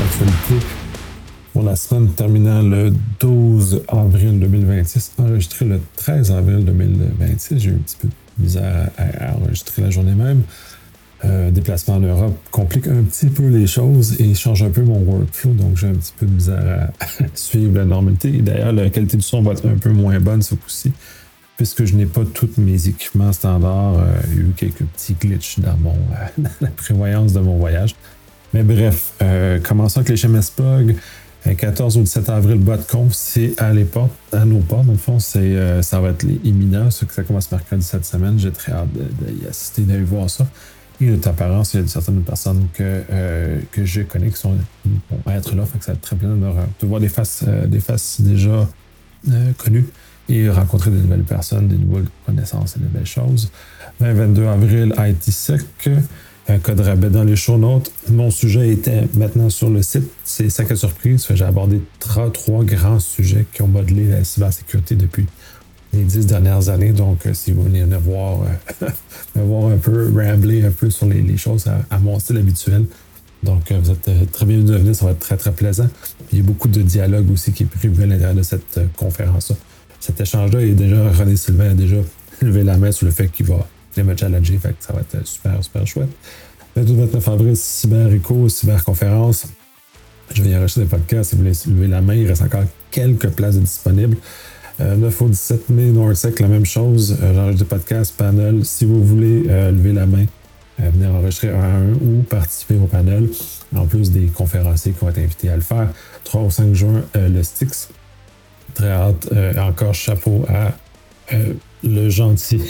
l'actualité pour la semaine terminant le 12 avril 2026, enregistré le 13 avril 2026. J'ai eu un petit peu de misère à enregistrer la journée même. Déplacement en Europe complique un petit peu les choses et change un peu mon workflow, donc j'ai un petit peu de misère à suivre la normalité. Et d'ailleurs, la qualité du son va être un peu moins bonne ce coup-ci, puisque je n'ai pas tous mes équipements standards. Il y a eu quelques petits glitches dans la prévoyance de mon voyage. Mais bref, commençons avec les ChemSpog. 14 au 17 avril, BotConf, c'est à nos portes. Dans le fond, ça va être imminent. Ça commence mercredi cette semaine. J'ai très hâte d'y assister, d'aller voir ça. Et de toute apparence, il y a certaines personnes que je connais qui vont être là. Fait que ça va être très plaisant de voir des faces déjà connues et rencontrer de nouvelles personnes, des nouvelles connaissances et de belles choses. 22 avril, ITSec. Code rabais dans les show notes. Mon sujet était maintenant sur le site. C'est sac à surprise. J'ai abordé trois grands sujets qui ont modelé la cybersécurité depuis les 10 dernières années. Donc, si vous venez me voir un peu, rambler un peu sur les choses à mon style habituel. Donc, vous êtes très bienvenus de venir. Ça va être très, très plaisant. Puis, il y a beaucoup de dialogue aussi qui est prévu à l'intérieur de cette conférence-là. Cet échange-là, René Sylvain a déjà levé la main sur le fait qu'il va me challenger, fait que ça va être super, super chouette. Le 29 avril, CyberEco, cyberconférence. Je vais y enregistrer des podcasts. Si vous voulez lever la main, il reste encore quelques places disponibles. 9 au 17 mai, NordSec, la même chose. J'enregistre des podcasts, panel. Si vous voulez lever la main, venir enregistrer un à un ou participer au panel, en plus des conférenciers qui vont être invités à le faire. 3 au 5 juin, le Styx. Très hâte. Encore chapeau à la gentille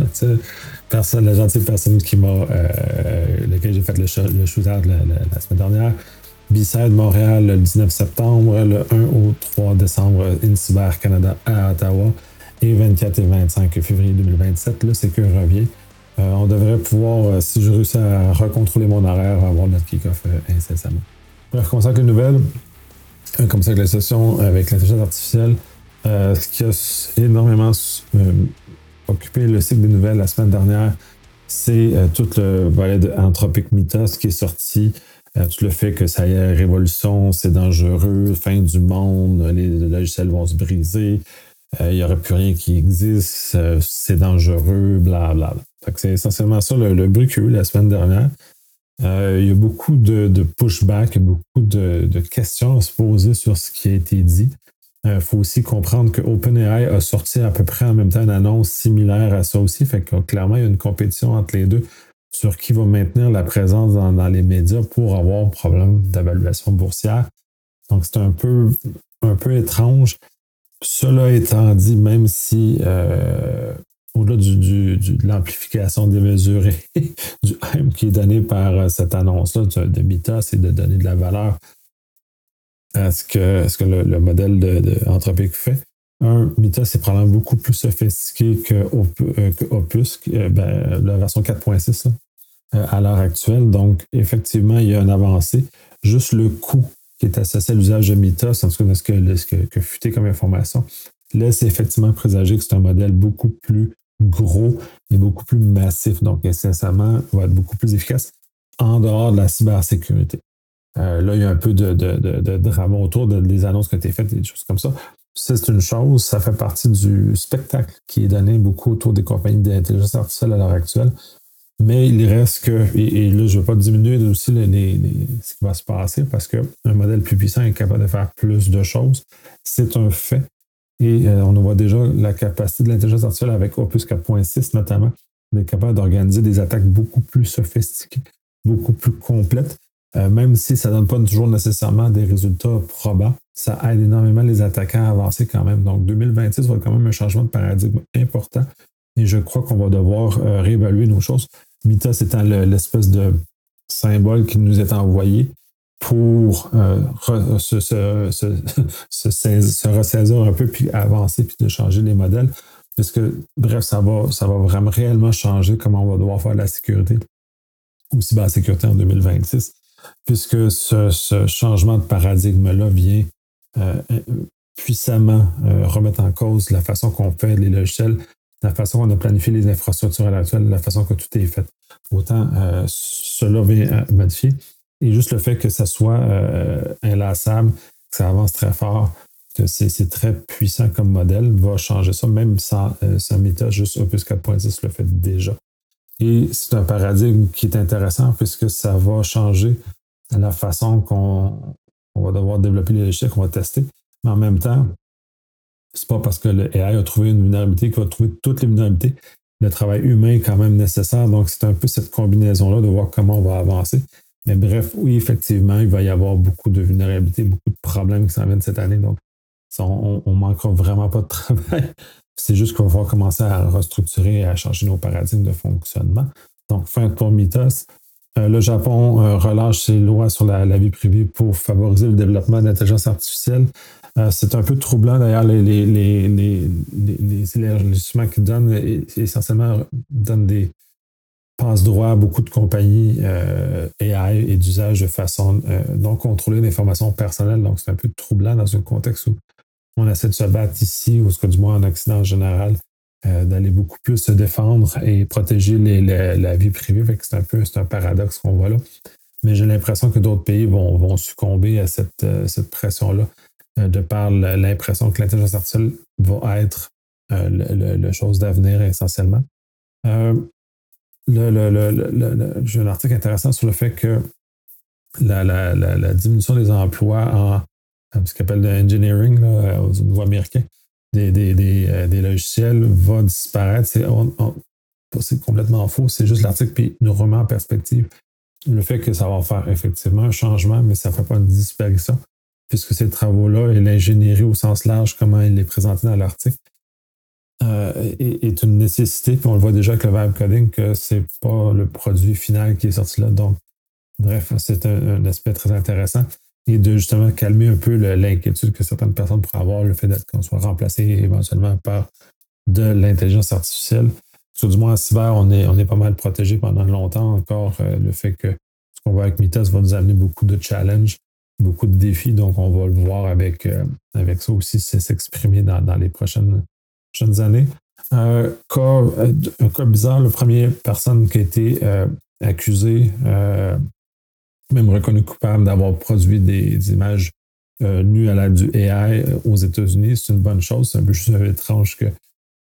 personne qui m'a lequel j'ai fait le shootout la semaine dernière. B-Side Montréal le 19 septembre, le 1 au 3 décembre InCyber Canada à Ottawa et 24 et 25 février 2027, le Sécur revient. On devrait pouvoir, si je réussis à recontrôler mon horaire, avoir notre kick-off incessamment. Bref, commençons avec une nouvelle. Comme ça, avec la session avec l'intelligence artificielle, ce qui a énormément occupé le cycle des nouvelles la semaine dernière, c'est tout le volet de Anthropic Mythos qui est sorti, tout le fait que ça y est, révolution, c'est dangereux, fin du monde, les logiciels vont se briser, il n'y aurait plus rien qui existe, c'est dangereux, blablabla. C'est essentiellement ça le bruit qu'il y a eu la semaine dernière. Il y a beaucoup de pushback, il y a beaucoup de questions à se poser sur ce qui a été dit. Il faut aussi comprendre que OpenAI a sorti à peu près en même temps une annonce similaire à ça aussi. Fait que clairement, il y a une compétition entre les deux sur qui va maintenir la présence dans les médias pour avoir un problème d'évaluation boursière. Donc, c'est un peu étrange. Cela étant dit, même si au-delà de l'amplification démesurée du hype qui est donné par cette annonce-là de Mythos et de donner de la valeur à ce que le modèle de Anthropic fait. Mythos est probablement beaucoup plus sophistiqué que Opus, la version 4.6 à l'heure actuelle. Donc, effectivement, il y a une avancée. Juste le coût qui est associé à l'usage de Mythos, en tout cas de ce que futé comme information, laisse effectivement présager que c'est un modèle beaucoup plus gros et beaucoup plus massif. Donc, essentiellement, va être beaucoup plus efficace en dehors de la cybersécurité. Là, il y a un peu de drama autour des annonces qui ont été faites et des choses comme ça. C'est une chose, ça fait partie du spectacle qui est donné beaucoup autour des compagnies d'intelligence artificielle à l'heure actuelle. Mais il reste que, et là, je ne veux pas diminuer aussi ce qui va se passer parce qu'un modèle plus puissant est capable de faire plus de choses. C'est un fait. Et on voit déjà la capacité de l'intelligence artificielle avec Opus 4.6 notamment, d'être capable d'organiser des attaques beaucoup plus sophistiquées, beaucoup plus complètes. Même si ça ne donne pas toujours nécessairement des résultats probants, ça aide énormément les attaquants à avancer quand même. Donc 2026 va être quand même un changement de paradigme important et je crois qu'on va devoir réévaluer nos choses. Mythos étant l'espèce de symbole qui nous est envoyé pour se ressaisir un peu, puis avancer, puis de changer les modèles. Parce que, bref, ça va vraiment réellement changer comment on va devoir faire la sécurité ou cybersécurité en 2026. Puisque ce changement de paradigme-là vient puissamment remettre en cause la façon qu'on fait les logiciels, la façon qu'on a planifié les infrastructures à l'heure actuelle, la façon que tout est fait. Autant cela vient modifier. Et juste le fait que ça soit inlassable, que ça avance très fort, que c'est très puissant comme modèle, va changer ça, même sans Meta, juste Opus 4.10 le fait déjà. Et c'est un paradigme qui est intéressant puisque ça va changer la façon qu'on va devoir développer les logiciels qu'on va tester. Mais en même temps, c'est pas parce que le AI a trouvé une vulnérabilité qu'il va trouver toutes les vulnérabilités. Le travail humain est quand même nécessaire. Donc, c'est un peu cette combinaison-là de voir comment on va avancer. Mais bref, oui, effectivement, il va y avoir beaucoup de vulnérabilités, beaucoup de problèmes qui s'en viennent cette année. Donc, on ne manquera vraiment pas de travail. C'est juste qu'on va falloir commencer à restructurer et à changer nos paradigmes de fonctionnement. Donc, fin pour Mythos. Le Japon relâche ses lois sur la vie privée pour favoriser le développement de l'intelligence artificielle. C'est un peu troublant d'ailleurs, les élargissements qu'ils donnent, essentiellement donnent des passe-droits à beaucoup de compagnies AI et d'usage de façon non contrôlée d'informations personnelles. Donc, c'est un peu troublant dans un contexte où on essaie de se battre ici, ou du moins en Occident en général, d'aller beaucoup plus se défendre et protéger la vie privée. Fait que c'est un paradoxe qu'on voit là. Mais j'ai l'impression que d'autres pays vont succomber à cette pression-là, de par l'impression que l'intelligence artificielle va être le chose d'avenir essentiellement. J'ai un article intéressant sur le fait que la diminution des emplois en ce qu'on appelle le engineering au niveau américain, des logiciels va disparaître. C'est complètement faux. C'est juste l'article qui nous remet en perspective le fait que ça va faire effectivement un changement, mais ça ne fait pas une disparition, puisque ces travaux-là et l'ingénierie au sens large, comment il est présenté dans l'article, est une nécessité. Puis on le voit déjà avec le vibe coding que c'est pas le produit final qui est sorti là. Donc, bref, c'est un aspect très intéressant. Et de justement calmer un peu l'inquiétude que certaines personnes pourraient avoir, le fait qu'on soit remplacé éventuellement par de l'intelligence artificielle. Parce que du moins en cyber, on est pas mal protégé pendant longtemps encore. Le fait que ce qu'on voit avec Mythos va nous amener beaucoup de challenges, beaucoup de défis. Donc, on va le voir avec ça aussi s'exprimer dans les prochaines années. Un cas bizarre, la première personne qui a été accusée, même reconnue coupable d'avoir produit des images nues à l'aide du AI aux États-Unis, c'est une bonne chose. C'est un peu juste étrange que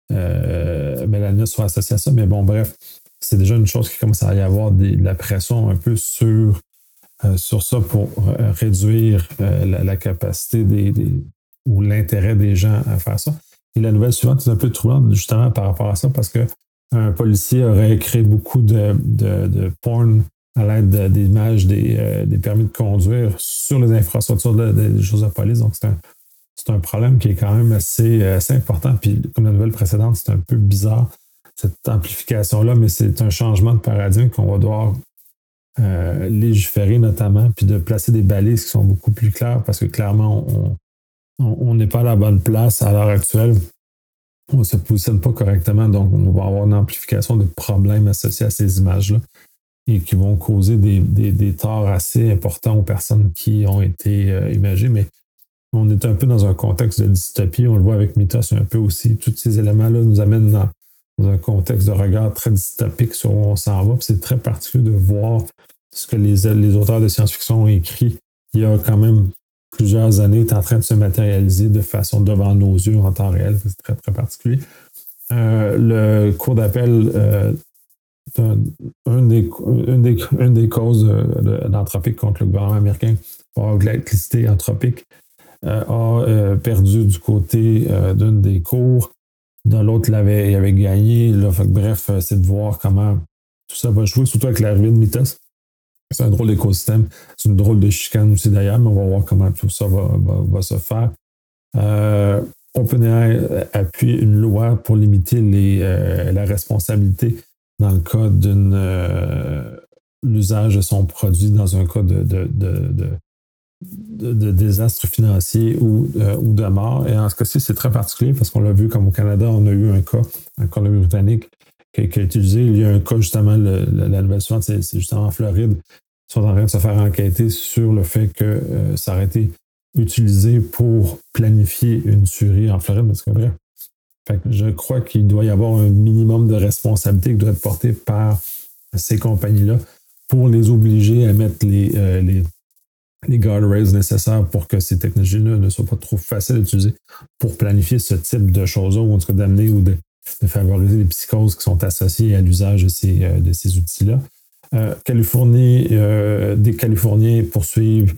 Melania soit associée à ça, mais bon, bref, c'est déjà une chose qui commence à y avoir de la pression un peu sur ça pour réduire la capacité ou l'intérêt des gens à faire ça. Et la nouvelle suivante est un peu troublante justement par rapport à ça, parce qu'un policier aurait créé beaucoup de porn à l'aide d'images des permis de conduire sur les infrastructures des choses de police. Donc, c'est un problème qui est quand même assez important. Puis, comme la nouvelle précédente, c'est un peu bizarre, cette amplification-là, mais c'est un changement de paradigme qu'on va devoir légiférer notamment, puis de placer des balises qui sont beaucoup plus claires, parce que clairement, on n'est pas à la bonne place à l'heure actuelle. On ne se positionne pas correctement, donc on va avoir une amplification de problèmes associés à ces images-là et qui vont causer des torts assez importants aux personnes qui ont été imagées. Mais on est un peu dans un contexte de dystopie. On le voit avec Mythos un peu aussi. Tous ces éléments-là nous amènent dans un contexte de regard très dystopique sur où on s'en va. Puis c'est très particulier de voir ce que les auteurs de science-fiction ont écrit il y a quand même plusieurs années, est en train de se matérialiser de façon devant nos yeux en temps réel. C'est très, très particulier. Le cours d'appel, une des causes d'anthropique contre le gouvernement américain pour l'électricité anthropique a perdu du côté d'une des cours. Dans l'autre, il avait gagné. Là, bref, c'est de voir comment tout ça va jouer, surtout avec l'arrivée de Mythos. C'est un drôle d'écosystème. C'est une drôle de chicane aussi d'ailleurs, mais on va voir comment tout ça va se faire. OpenAI appuie une loi pour limiter la responsabilité dans le cas l'usage de son produit dans un cas de désastre financier ou de mort. Et en ce cas-ci, c'est très particulier parce qu'on l'a vu comme au Canada, on a eu un cas en Colombie-Britannique qui a utilisé. Il y a un cas justement, la nouvelle suivante, c'est justement en Floride. Ils sont en train de se faire enquêter sur le fait que ça aurait été utilisé pour planifier une tuerie en Floride. Parce que bref, je crois qu'il doit y avoir un minimum de responsabilité qui doit être porté par ces compagnies-là pour les obliger à mettre les guardrails nécessaires pour que ces technologies-là ne soient pas trop faciles à utiliser pour planifier ce type de choses-là, ou en tout cas d'amener ou de favoriser les psychoses qui sont associées à l'usage de ces outils-là. Des Californiens poursuivent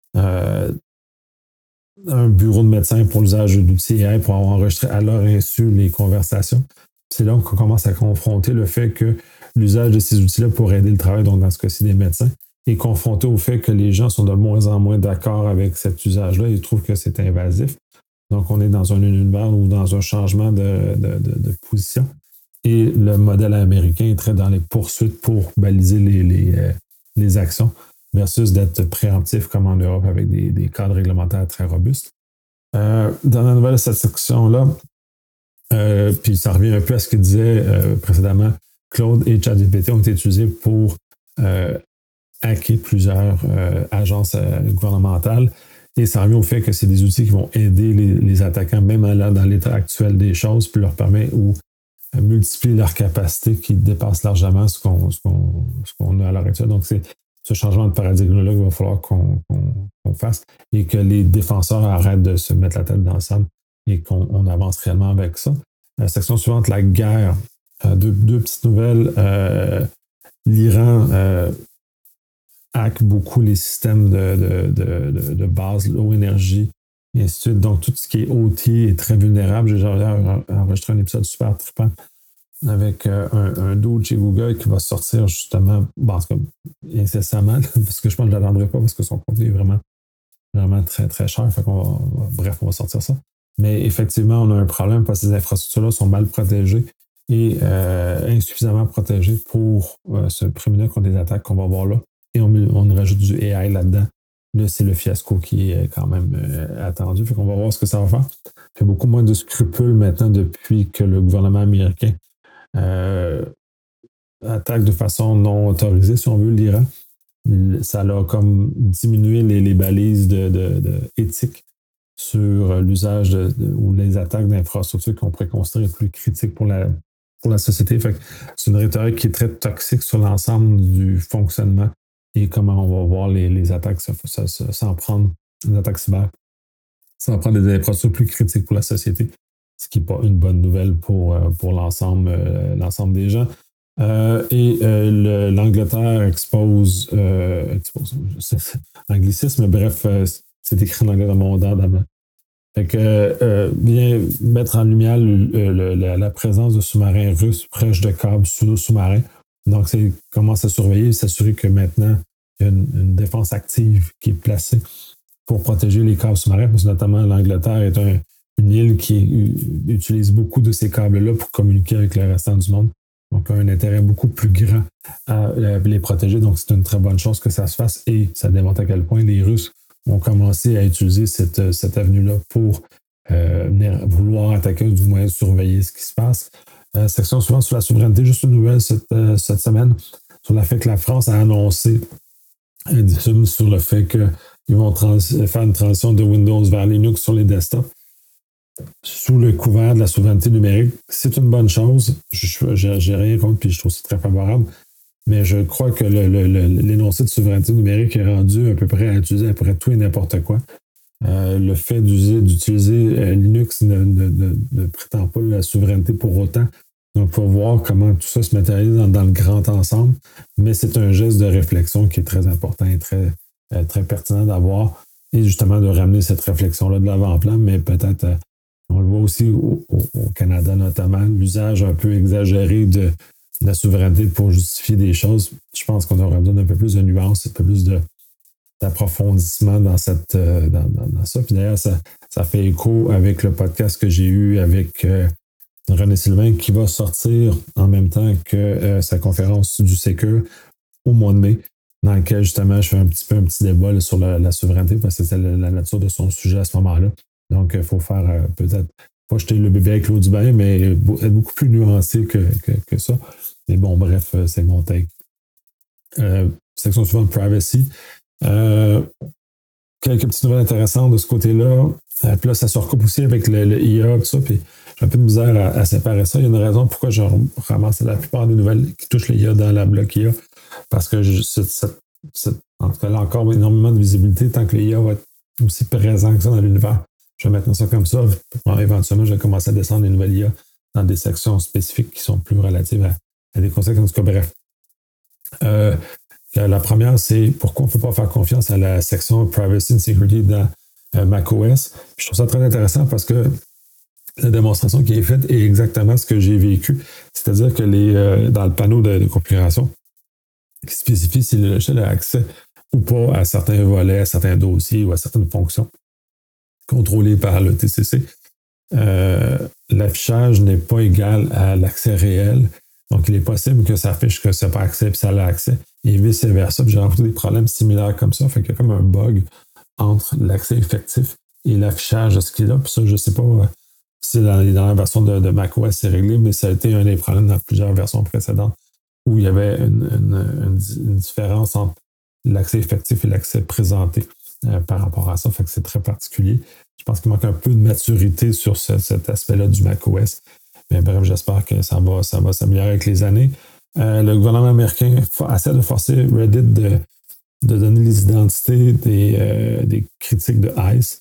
un bureau de médecins pour l'usage d'outils AI pour avoir enregistré à leur insu les conversations. C'est là qu'on commence à confronter le fait que l'usage de ces outils-là pour aider le travail, donc dans ce cas-ci des médecins, est confronté au fait que les gens sont de moins en moins d'accord avec cet usage-là. Ils trouvent que c'est invasif. Donc, on est dans un univers ou dans un changement de position. Et le modèle américain est très dans les poursuites pour baliser les actions versus d'être préemptif comme en Europe avec des cadres réglementaires très robustes. Dans la nouvelle de cette section-là, puis ça revient un peu à ce que disait précédemment, Claude et ChatGPT ont été utilisés pour hacker plusieurs agences gouvernementales. Et ça revient au fait que c'est des outils qui vont aider les attaquants, même dans l'état actuel des choses, puis leur permet ou multiplier leurs capacités qui dépassent largement ce qu'on a à l'heure actuelle. Donc, c'est ce changement de paradigme-là qu'il va falloir qu'on fasse et que les défenseurs arrêtent de se mettre la tête dans le sable et qu'on avance réellement avec ça. La section suivante, la guerre. Deux petites nouvelles. L'Iran hack beaucoup les systèmes de base, l'eau, énergie, et ainsi de suite. Donc, tout ce qui est OT est très vulnérable. J'ai enregistré un épisode super trippant avec un dude chez Google qui va sortir justement, en tout cas, incessamment, parce que je pense que je ne l'attendrai pas parce que son contenu est vraiment, vraiment très, très cher. On va sortir ça. Mais effectivement, on a un problème parce que ces infrastructures-là sont mal protégées et insuffisamment protégées pour se prémunir contre des attaques qu'on va voir là. Et on rajoute du AI là-dedans. Là, c'est le fiasco qui est quand même attendu. Fait qu'on va voir ce que ça va faire. Il y a beaucoup moins de scrupules maintenant depuis que le gouvernement américain attaque de façon non autorisée, si on veut, l'Iran. Ça a comme diminué les balises de éthique sur l'usage ou les attaques d'infrastructures qu'on pourrait considérer plus critiques pour la société. Fait que c'est une rhétorique qui est très toxique sur l'ensemble du fonctionnement et comment on va voir les attaques sans prendre des attaques cyber, sans prendre des infrastructures plus critiques pour la société, ce qui n'est pas une bonne nouvelle pour l'ensemble des gens. L'Angleterre expose anglicisme, bref, c'est écrit en anglais dans mon d'avant. Fait que vient mettre en lumière la présence de sous-marins russes proches de câbles sous-marins. Donc, c'est commence à surveiller et s'assurer que maintenant, il y a une défense active qui est placée pour protéger les câbles sous-marins, parce que notamment l'Angleterre est une île qui utilise beaucoup de ces câbles-là pour communiquer avec le restant du monde. Donc, un intérêt beaucoup plus grand à les protéger. Donc, c'est une très bonne chose que ça se fasse et ça démontre à quel point les Russes ont commencé à utiliser cette avenue-là pour venir vouloir attaquer ou du moins surveiller ce qui se passe. Section suivante sur la souveraineté, juste une nouvelle cette semaine sur le fait que la France a annoncé sur le fait qu'ils vont faire une transition de Windows vers Linux sur les desktops sous le couvert de la souveraineté numérique. C'est une bonne chose. J'ai rien contre, puis je trouve ça très favorable. Mais je crois que l'énoncé de souveraineté numérique est rendu à peu près à utiliser à peu près tout et n'importe quoi. Le fait d'utiliser Linux ne prétend pas la souveraineté pour autant. Donc, il faut voir comment tout ça se matérialise dans le grand ensemble. Mais c'est un geste de réflexion qui est très important et très, très pertinent d'avoir. Et justement, de ramener cette réflexion-là de l'avant-plan. Mais peut-être, on le voit aussi au Canada notamment, l'usage un peu exagéré de la souveraineté pour justifier des choses. Je pense qu'on aurait besoin d'un peu plus de nuances, un peu plus d'approfondissement dans ça. Puis d'ailleurs, ça fait écho avec le podcast que j'ai eu avec René Sylvain qui va sortir en même temps que sa conférence du Secure au mois de mai, dans lequel justement je fais un petit débat là, sur la souveraineté parce que c'est la nature de son sujet à ce moment-là. Donc, il faut faire peut-être pas jeter le bébé avec l'eau du bain, mais être beaucoup plus nuancé que ça. Mais bon, bref, c'est mon take. Section suivante, privacy. Quelques petites nouvelles intéressantes de ce côté-là. Puis là, ça se recoupe aussi avec le IA, tout ça. Puis j'ai un peu de misère à séparer ça. Il y a une raison pourquoi je ramasse la plupart des nouvelles qui touchent l'IA dans la bloc IA. parce que en tout cas, là encore, énormément de visibilité tant que l'IA va être aussi présent que ça dans l'univers. Je vais mettre ça comme ça. Éventuellement, je vais commencer à descendre les nouvelles IA dans des sections spécifiques qui sont plus relatives à des concepts. En tout cas, bref. La première, c'est pourquoi on ne peut pas faire confiance à la section Privacy and Security dans macOS. Je trouve ça très intéressant parce que la démonstration qui est faite est exactement ce que j'ai vécu. C'est-à-dire que dans le panneau de configuration, qui spécifie si le logiciel a accès ou pas à certains volets, à certains dossiers ou à certaines fonctions contrôlées par le TCC, l'affichage n'est pas égal à l'accès réel. Donc, il est possible que ça affiche que ça n'a pas accès puis ça a accès et vice-versa. J'ai rencontré des problèmes similaires comme ça. Fait qu'il y a comme un bug entre l'accès effectif et l'affichage de ce qu'il a. Puis ça, je ne sais pas si dans les dernières versions de macOS c'est réglé, mais ça a été un des problèmes dans plusieurs versions précédentes où il y avait une différence entre l'accès effectif et l'accès présenté par rapport à ça. Fait que c'est très particulier. Je pense qu'il manque un peu de maturité sur cet aspect-là du macOS. Mais bref, j'espère que ça va s'améliorer avec les années. Le gouvernement américain essaie de forcer Reddit de donner les identités des critiques de ICE.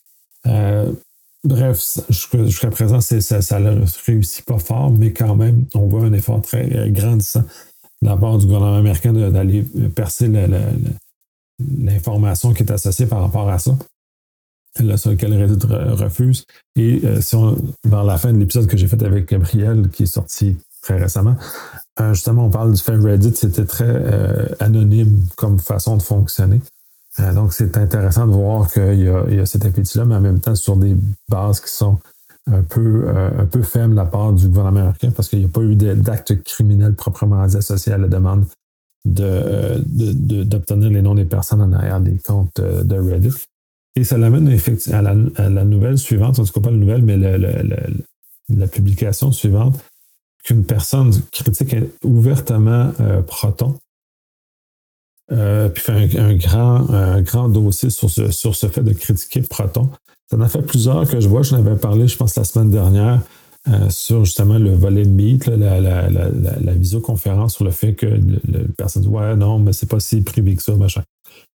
Bref, jusqu'à présent, ça ne réussit pas fort, mais quand même, on voit un effort très grandissant de la part du gouvernement américain d'aller percer l'information qui est associée par rapport à ça. Là, sur lequel Reddit refuse. Et dans la fin de l'épisode que j'ai fait avec Gabriel, qui est sorti très récemment, justement, on parle du fait que Reddit, c'était très anonyme comme façon de fonctionner. Donc, c'est intéressant de voir qu'il y a cet appétit-là, mais en même temps, sur des bases qui sont un peu faibles de la part du gouvernement américain, parce qu'il n'y a pas eu d'actes criminels proprement dit associés à la demande d'obtenir les noms des personnes en arrière des comptes de Reddit. Et ça l'amène à la nouvelle suivante, en tout cas pas la nouvelle, mais la publication suivante, qu'une personne critique ouvertement Proton, puis fait un grand dossier sur ce fait de critiquer Proton. Ça en a fait plusieurs que je vois. J'en avais parlé, je pense, la semaine dernière, sur justement le volet Meet, la visioconférence, sur le fait que la personne dit « Ouais, non, mais c'est pas si privé que ça, machin ».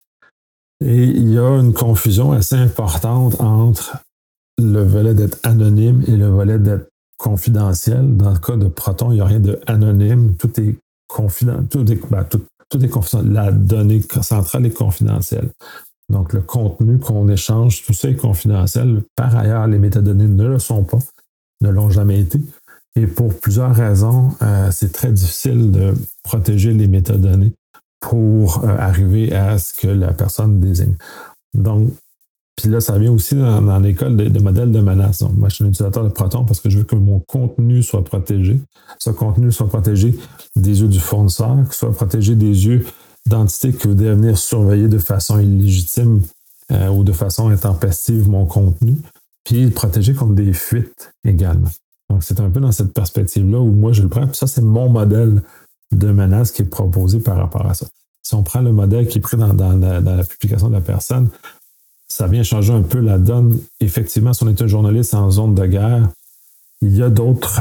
Et il y a une confusion assez importante entre le volet d'être anonyme et le volet d'être confidentiel. Dans le cas de Proton, il n'y a rien de anonyme. Tout est confidentiel. Tout est confidentiel. La donnée centrale est confidentielle. Donc, le contenu qu'on échange, tout ça est confidentiel. Par ailleurs, les métadonnées ne le sont pas, ne l'ont jamais été. Et pour plusieurs raisons, c'est très difficile de protéger les métadonnées pour arriver à ce que la personne désigne. Donc, puis là, ça vient aussi dans l'école de modèles de menace. Donc, moi, je suis un utilisateur de Proton parce que je veux que mon contenu soit protégé. Ce contenu soit protégé des yeux du fournisseur, qu'il soit protégé des yeux d'entités qui voudraient venir surveiller de façon illégitime ou de façon intempestive mon contenu, puis protégé contre des fuites également. Donc, c'est un peu dans cette perspective-là où moi, je le prends. Puis ça, c'est mon modèle de menace qui est proposé par rapport à ça. Si on prend le modèle qui est pris dans la publication de la personne, ça vient changer un peu la donne. Effectivement, si on est un journaliste en zone de guerre, il y a d'autres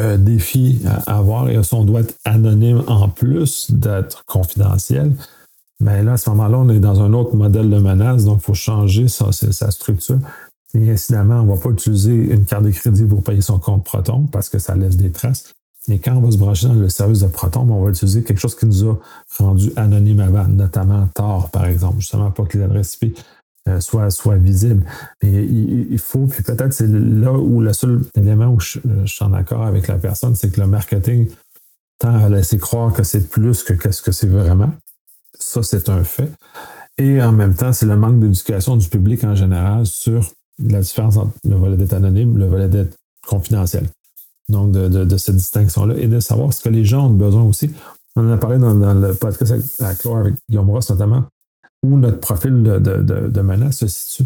défis à avoir et si on doit être anonyme en plus d'être confidentiel, mais là, à ce moment-là, on est dans un autre modèle de menace, donc il faut changer sa structure. Et incidemment, on ne va pas utiliser une carte de crédit pour payer son compte Proton parce que ça laisse des traces. Et quand on va se brancher dans le service de Proton, on va utiliser quelque chose qui nous a rendu anonyme avant, notamment Tor, par exemple, justement pour que les adresses IP soient visibles. Mais il faut, puis peut-être c'est là où le seul élément où je suis en accord avec la personne, c'est que le marketing tend à laisser croire que c'est plus que qu'est-ce que c'est vraiment. Ça, c'est un fait. Et en même temps, c'est le manque d'éducation du public en général sur la différence entre le volet d'être anonyme et le volet d'être confidentiel. Donc, de cette distinction-là et de savoir ce que les gens ont besoin aussi. On en a parlé dans le podcast à Clore avec Guillaume Ross notamment, où notre profil de menace se situe.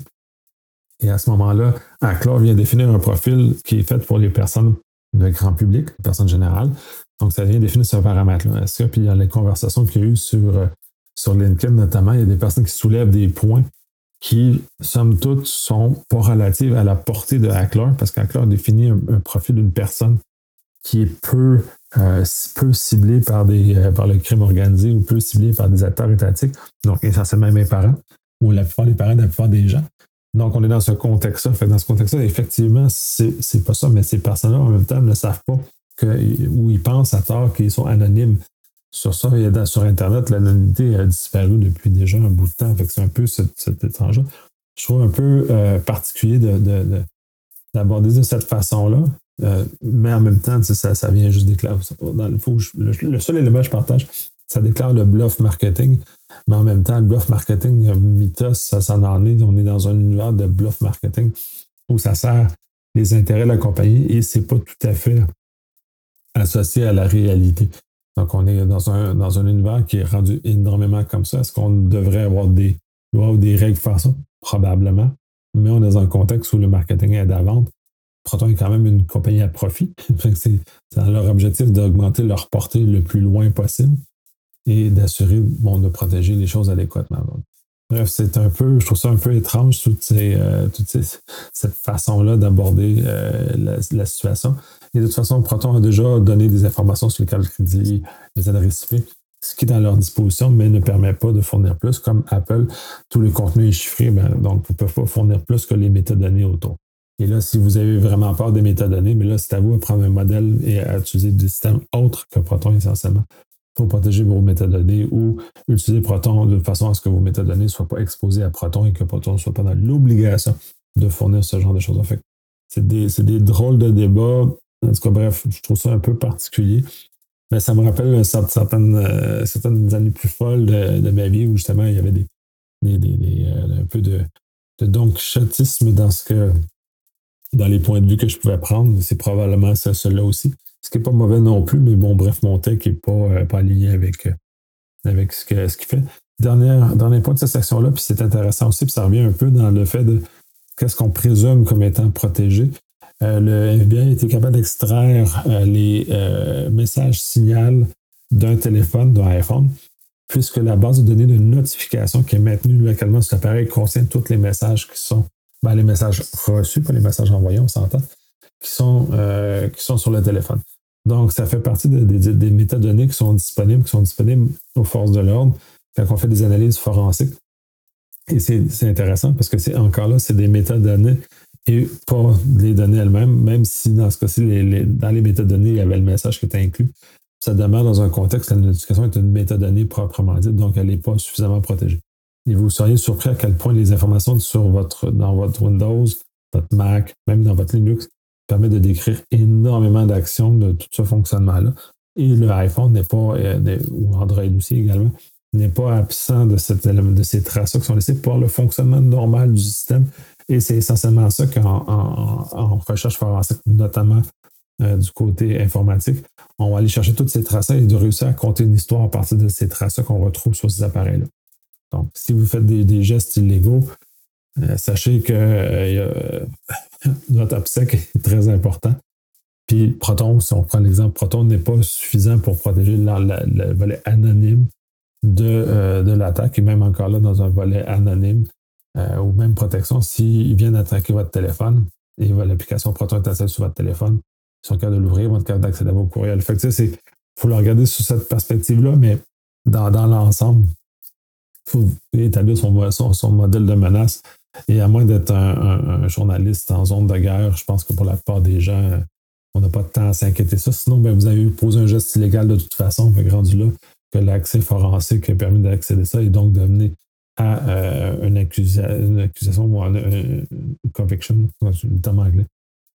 Et à ce moment-là, Clore vient définir un profil qui est fait pour les personnes de grand public, les personnes générales. Donc, ça vient définir ce paramètre-là. Est-ce que, puis dans les conversations qu'il y a eu sur LinkedIn notamment, il y a des personnes qui soulèvent des points qui, somme toute, sont pas relatives à la portée de Hackler, parce qu'Hackler définit un profil d'une personne qui est peu peu ciblés par le crime organisé ou peu ciblés par des acteurs étatiques, donc essentiellement mes parents, ou la plupart des parents de la plupart des gens. Donc, on est dans ce contexte-là. Fait dans ce contexte-là, effectivement, c'est pas ça, mais ces personnes-là, en même temps, ne savent pas ou ils pensent à tort qu'ils sont anonymes. Sur ça, sur Internet, l'anonymité a disparu depuis déjà un bout de temps. Fait que c'est un peu cet étrange-là. Je trouve un peu particulier d'aborder de cette façon-là. Mais en même temps, ça vient juste déclarer. Le seul élément que je partage, ça déclare le bluff marketing. Mais en même temps, le bluff marketing, Mythos, ça en est. On est dans un univers de bluff marketing où ça sert les intérêts de la compagnie et c'est pas tout à fait associé à la réalité. Donc, on est dans un univers qui est rendu énormément comme ça. Est-ce qu'on devrait avoir des lois ou des règles pour faire ça? Probablement. Mais on est dans un contexte où le marketing aide à vendre. Proton est quand même une compagnie à profit. C'est dans leur objectif d'augmenter leur portée le plus loin possible et d'assurer de protéger les choses adéquatement. Bref, je trouve ça un peu étrange, cette façon-là d'aborder la situation. Et de toute façon, Proton a déjà donné des informations sur les cartes de crédit, les adresses IP, ce qui est dans leur disposition, mais ne permet pas de fournir plus. Comme Apple, tout le contenu est chiffré, donc vous ne pouvez pas fournir plus que les métadonnées autour. Et là, si vous avez vraiment peur des métadonnées, mais là, c'est à vous de prendre un modèle et à utiliser des systèmes autres que Proton essentiellement pour protéger vos métadonnées ou utiliser Proton de façon à ce que vos métadonnées ne soient pas exposées à Proton et que Proton ne soit pas dans l'obligation de fournir ce genre de choses. En fait, c'est des drôles de débats. En tout cas, bref, je trouve ça un peu particulier. Mais ça me rappelle certaines années plus folles de ma vie où justement il y avait un peu de don-quichotisme dans les points de vue que je pouvais prendre. C'est probablement cela aussi. Ce qui n'est pas mauvais non plus, mais bon, bref, mon tech n'est pas aligné avec ce qu'il fait. Dernier point de cette section-là, puis c'est intéressant aussi, puis ça revient un peu dans le fait de qu'est-ce qu'on présume comme étant protégé. Le FBI a été capable d'extraire les messages signal d'un téléphone, d'un iPhone, puisque la base de données de notification qui est maintenue localement sur l'appareil contient tous les messages qui sont les messages reçus, pas les messages envoyés, on s'entend, qui sont sur le téléphone. Donc, ça fait partie des métadonnées qui sont disponibles aux forces de l'ordre quand on fait des analyses forensiques. Et c'est intéressant parce que c'est des métadonnées et pas les données elles-mêmes, même si dans ce cas-ci, dans les métadonnées, il y avait le message qui était inclus. Ça demeure dans un contexte, la notification est une métadonnée proprement dite, donc elle n'est pas suffisamment protégée. Et vous seriez surpris à quel point les informations dans votre Windows, votre Mac, même dans votre Linux, permettent de décrire énormément d'actions de tout ce fonctionnement-là. Et le iPhone n'est pas, ou Android aussi également, n'est pas absent de ces traces-là qui sont laissées par le fonctionnement normal du système. Et c'est essentiellement ça qu'en recherche forensique, notamment du côté informatique, on va aller chercher toutes ces traces-là et de réussir à compter une histoire à partir de ces traces-là qu'on retrouve sur ces appareils-là. Donc, si vous faites des gestes illégaux, sachez que notre OPSEC est très important. Puis Proton, si on prend l'exemple, Proton n'est pas suffisant pour protéger le volet anonyme de l'attaque, et même encore là, dans un volet anonyme ou même protection, s'ils viennent attaquer votre téléphone et l'application Proton est installée sur votre téléphone, ils sont capables de l'ouvrir, ils vont être capables d'accéder à vos courriels. Fait que il faut le regarder sous cette perspective-là, mais dans l'ensemble, il faut établir son modèle de menace. Et à moins d'être un journaliste en zone de guerre, je pense que pour la plupart des gens, on n'a pas de temps à s'inquiéter de ça. Sinon, vous avez posé un geste illégal de toute façon, rendu là, que l'accès forensique a permis d'accéder à ça et donc de mener à une accusation ou une conviction, c'est le terme anglais.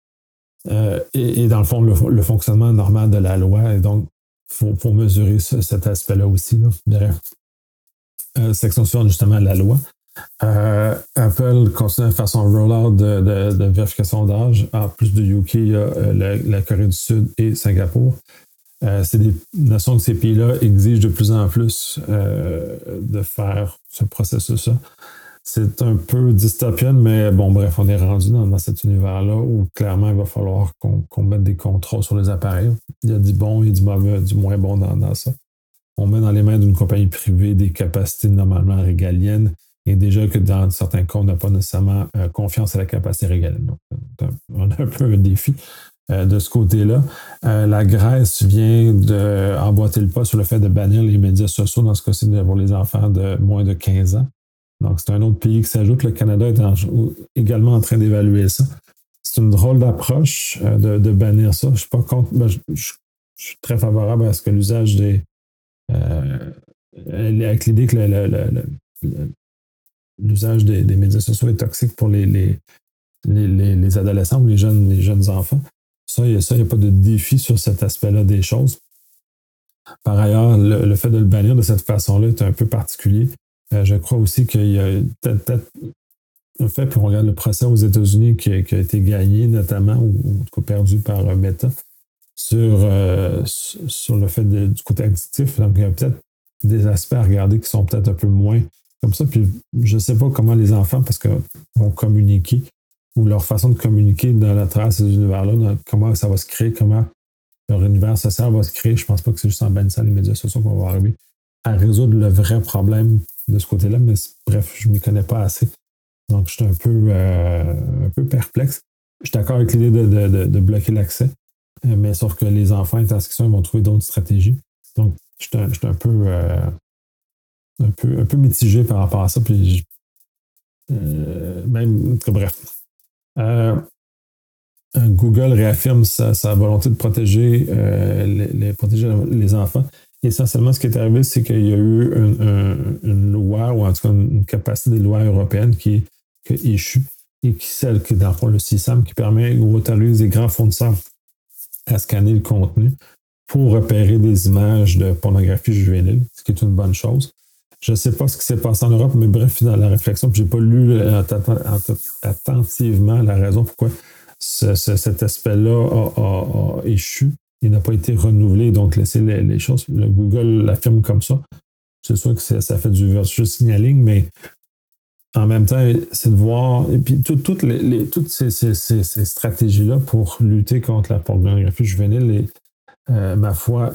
Et dans le fond, le fonctionnement normal de la loi, et donc, il faut mesurer cet aspect-là aussi. Là. Bref. Section suivante, justement, la loi. Apple continue à faire son rollout de vérification d'âge. En plus de UK, il y a la Corée du Sud et Singapour. C'est des nations que ces pays-là exigent de plus en plus de faire ce processus-là. C'est un peu dystopien, mais bon, bref, on est rendu dans cet univers-là où clairement, il va falloir qu'on mette des contrôles sur les appareils. Il y a du bon et du mauvais, du moins bon dans ça. On met dans les mains d'une compagnie privée des capacités normalement régaliennes et déjà que dans certains cas, on n'a pas nécessairement confiance à la capacité régalienne. Donc, on a un peu un défi. de ce côté-là. La Grèce vient d'emboîter le pas sur le fait de bannir les médias sociaux, dans ce cas-ci pour les enfants de moins de 15 ans. Donc, c'est un autre pays qui s'ajoute. Le Canada est également en train d'évaluer ça. C'est une drôle d'approche de bannir ça. Je suis pas contre. Je suis très favorable à ce que l'usage des. Avec l'idée que l'usage des médias sociaux est toxique pour les adolescents ou les jeunes enfants. Ça, il n'y a pas de défi sur cet aspect-là des choses. Par ailleurs, le fait de le bannir de cette façon-là est un peu particulier. Je crois aussi qu'il y a peut-être un fait, puis on regarde le procès aux États-Unis qui a été gagné notamment, ou en tout cas perdu par Meta, sur le fait du côté additif. Donc, il y a peut-être des aspects à regarder qui sont peut-être un peu moins comme ça. Puis je ne sais pas comment les enfants, parce que vont communiquer, ou leur façon de communiquer à travers ces univers-là, comment ça va se créer, comment leur univers social va se créer. Je ne pense pas que c'est juste en bannissant les médias sociaux qu'on va arriver à résoudre le vrai problème de ce côté-là, mais bref, je ne m'y connais pas assez. Donc, je suis un peu perplexe. Je suis d'accord avec l'idée de bloquer l'accès, mais sauf que les enfants intersection, ils vont trouver d'autres stratégies. Donc, je suis un peu mitigé par rapport à ça. Puis, bref. Google réaffirme sa volonté de protéger les enfants. Essentiellement, ce qui est arrivé, c'est qu'il y a eu une loi, ou en tout cas une capacité des lois européennes qui est échue, et celle qui est dans le fond le CISAM, qui permet ou autorise les grands fournisseurs à scanner le contenu pour repérer des images de pornographie juvénile, ce qui est une bonne chose. Je ne sais pas ce qui s'est passé en Europe, mais bref, dans la réflexion, je n'ai pas lu attentivement la raison pourquoi cet aspect-là a échu. Il n'a pas été renouvelé, donc laisser les choses. Le Google l'affirme comme ça. C'est sûr que ça fait du virtual signaling, mais en même temps, c'est de voir. Et puis, toutes ces stratégies-là pour lutter contre la pornographie juvénile est, ma foi,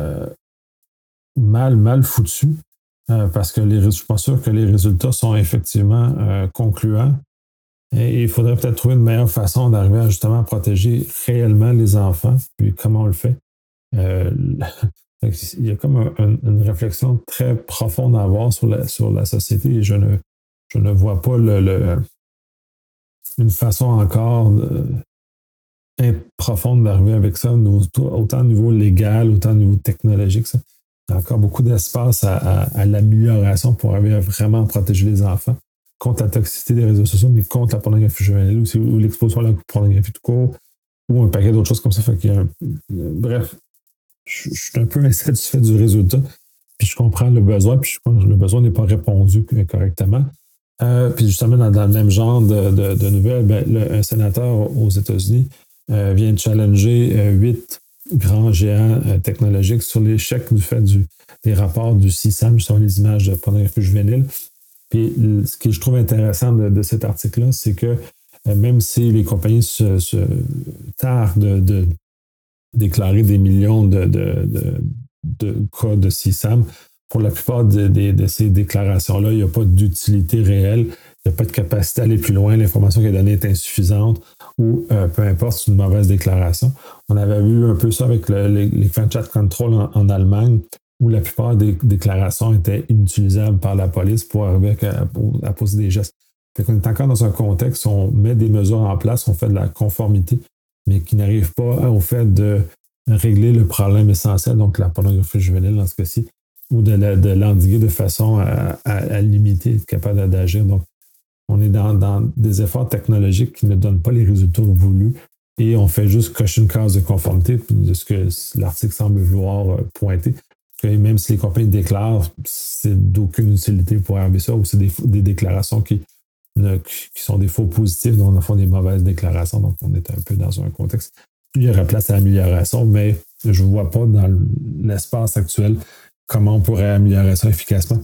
mal foutues. Parce que je ne suis pas sûr que les résultats sont effectivement concluants. Et il faudrait peut-être trouver une meilleure façon d'arriver à justement protéger réellement les enfants. Puis comment on le fait? Il y a comme une réflexion très profonde à avoir sur la société, et je ne vois pas une façon encore profonde d'arriver avec ça, autant au niveau légal, autant au niveau technologique. Ça. Il y a encore beaucoup d'espace à l'amélioration pour arriver à vraiment protéger les enfants contre la toxicité des réseaux sociaux, mais contre la pornographie juvénile aussi, ou l'exposition à la pornographie tout court, ou un paquet d'autres choses comme ça. Fait qu'il y a bref, je suis un peu insatisfait du résultat, puis je comprends le besoin, puis je pense que le besoin n'est pas répondu correctement. Puis justement, dans le même genre de nouvelles, un sénateur aux États-Unis vient de challenger 8 grands géants technologiques sur l'échec du fait des rapports du CISAM sur les images de pornographie juvénile. Puis ce que je trouve intéressant de cet article-là, c'est que même si les compagnies se tardent de déclarer des millions de cas de CISAM, pour la plupart de ces déclarations-là, il n'y a pas d'utilité réelle, il n'y a pas de capacité à aller plus loin, l'information qui est donnée est insuffisante, ou peu importe, c'est une mauvaise déclaration. On avait vu un peu ça avec les chat control en Allemagne, où la plupart des déclarations étaient inutilisables par la police pour arriver à poser des gestes. Fait qu'on est encore dans un contexte où on met des mesures en place, on fait de la conformité, mais qui n'arrive pas au fait de régler le problème essentiel, donc la pornographie juvénile dans ce cas-ci, ou de l'endiguer de façon à limiter, être capable d'agir. Donc, on est dans des efforts technologiques qui ne donnent pas les résultats voulus, et on fait juste cocher une case de conformité de ce que l'article semble vouloir pointer. Et même si les compagnies déclarent, c'est d'aucune utilité pour arriver ça, ou c'est des déclarations qui sont des faux positifs, donc on font des mauvaises déclarations. Donc, on est un peu dans un contexte où il y aurait place à l'amélioration, mais je ne vois pas dans l'espace actuel comment on pourrait améliorer ça efficacement.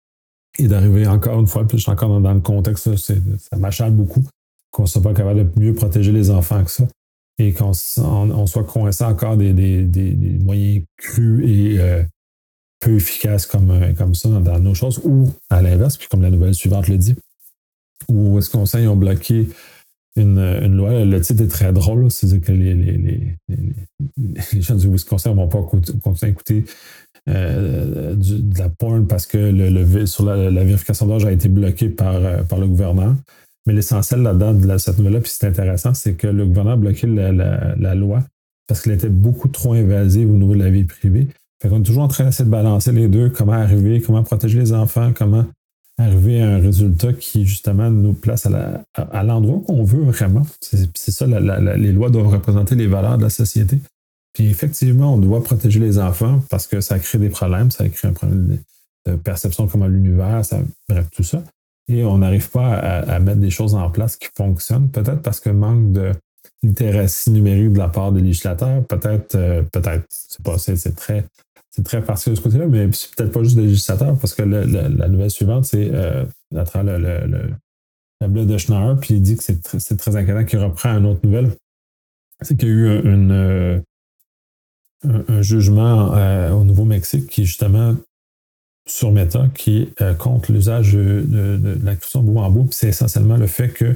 Et d'arriver encore une fois, puis je suis encore dans le contexte, là, ça m'achale beaucoup, qu'on ne soit pas capable de mieux protéger les enfants que ça, et qu'on soit coincé encore des moyens crus et peu efficaces comme ça dans nos choses, ou à l'inverse, puis comme la nouvelle suivante le dit, où Wisconsin, ils ont bloqué une loi. Le titre est très drôle, c'est-à-dire que les gens du Wisconsin ne vont pas continuer à écouter de la porn parce que sur la vérification d'âge a été bloquée par le gouverneur. Mais l'essentiel là-dedans de cette nouvelle-là, puis c'est intéressant, c'est que le gouverneur a bloqué la loi parce qu'elle était beaucoup trop invasive au niveau de la vie privée. Fait qu'on est toujours en train d'essayer de balancer les deux, comment protéger les enfants, comment arriver à un résultat qui, justement, nous place à l'endroit qu'on veut vraiment. C'est ça, les lois doivent représenter les valeurs de la société. Puis effectivement, on doit protéger les enfants parce que ça crée des problèmes, ça crée un problème de perception comme l'univers, bref, tout ça. Et on n'arrive pas à mettre des choses en place qui fonctionnent, peut-être parce que manque de littératie numérique de la part des législateurs, peut-être, c'est très particulier de ce côté-là, mais c'est peut-être pas juste des législateurs, parce que la nouvelle suivante, c'est à travers la bleu de Schnauer, puis il dit que c'est très inquiétant qu'il reprend une autre nouvelle. C'est qu'il y a eu un jugement au Nouveau-Mexique qui, justement, sur Meta, qui est contre l'usage de la crypto bout en bout, puis c'est essentiellement le fait que